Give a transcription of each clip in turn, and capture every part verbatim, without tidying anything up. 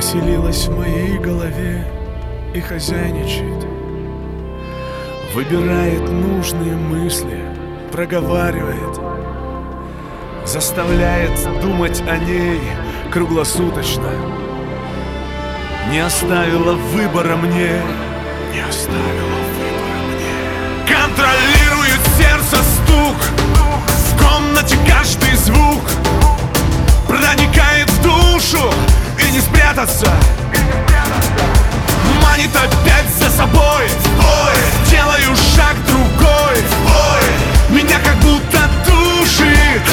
Поселилась в моей голове и хозяйничает. Выбирает нужные мысли, проговаривает, заставляет думать о ней круглосуточно. Не оставила выбора мне, не оставила выбора мне. Контролирует сердце стук, в комнате каждый звук, проникает в душу и не спрятаться. Манит опять за собой, ой, делаю шаг другой, ой, меня как будто душит.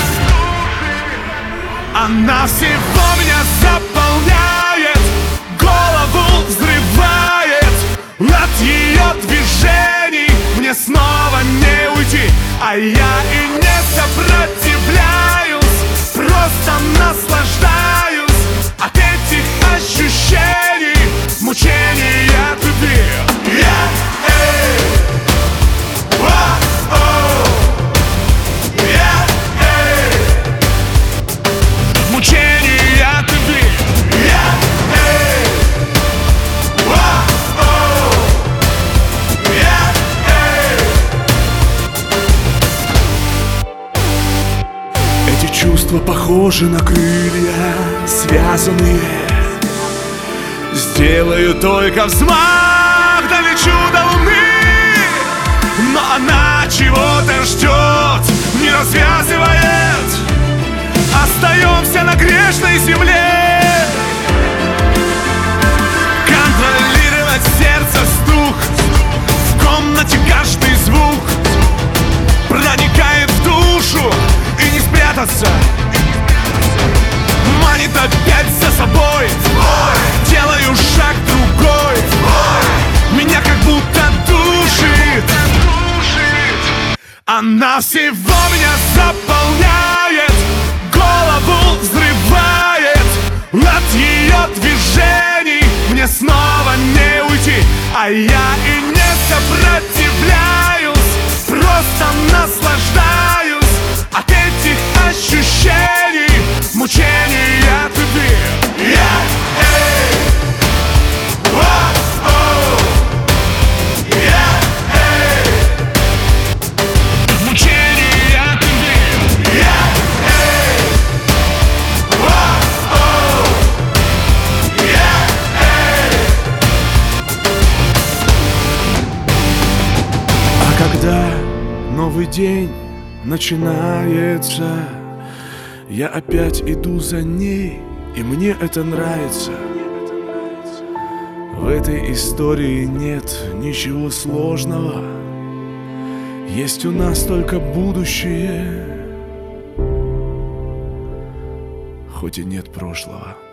Она всего меня заполняет, голову взрывает. От ее движений мне снова не уйти, а я и не сопротивляюсь, просто наслаждаюсь от этих ощущений, мучений от любви. Я, эй, о-о, я, эй, мучений от любви. Я, эй, о-о, я, эй. Эти чувства похожи на крылья, связанные. Сделаю только взмах, долечу до луны. Но она чего-то ждет, не развязывает. Остаемся на грешной земле. Контролировать сердце стук, в комнате каждый звук, проникает в душу и не спрятаться. Манит опять за собой, ой, делаю шаг другой, ой, меня как будто душит. Она всего меня заполняет, голову взрывает. От ее движений мне снова не уйти, а я и не сопротивляюсь, просто наслаждаюсь от этих ощущений, мучений от любви. Я, эй, о-о, я, эй, мучений от любви. Я, эй, о-о, я, эй. А когда новый день начинается, я опять иду за ней, и мне это нравится. В этой истории нет ничего сложного. Есть у нас только будущее, хоть и нет прошлого.